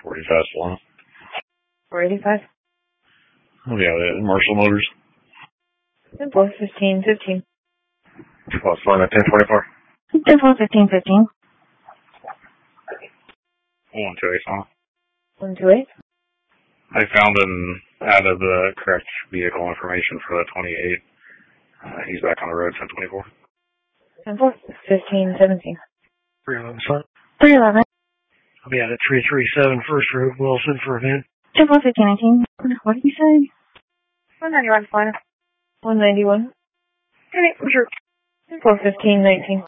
40 fast one. 485. Oh yeah, Marshall Motors. 10-4-15-15. Plus line at 1024. 10-4-15-15. 128. 128. I found and added the correct vehicle information for the 28. He's back on the road, 1024. 10-4-15-17. 311, son. 311. I'll be out at 337 First Road, Wilson, for event. 10-4-15-19. What did you say? 191, Florida. 191. Okay, for sure. 10-4-15-19.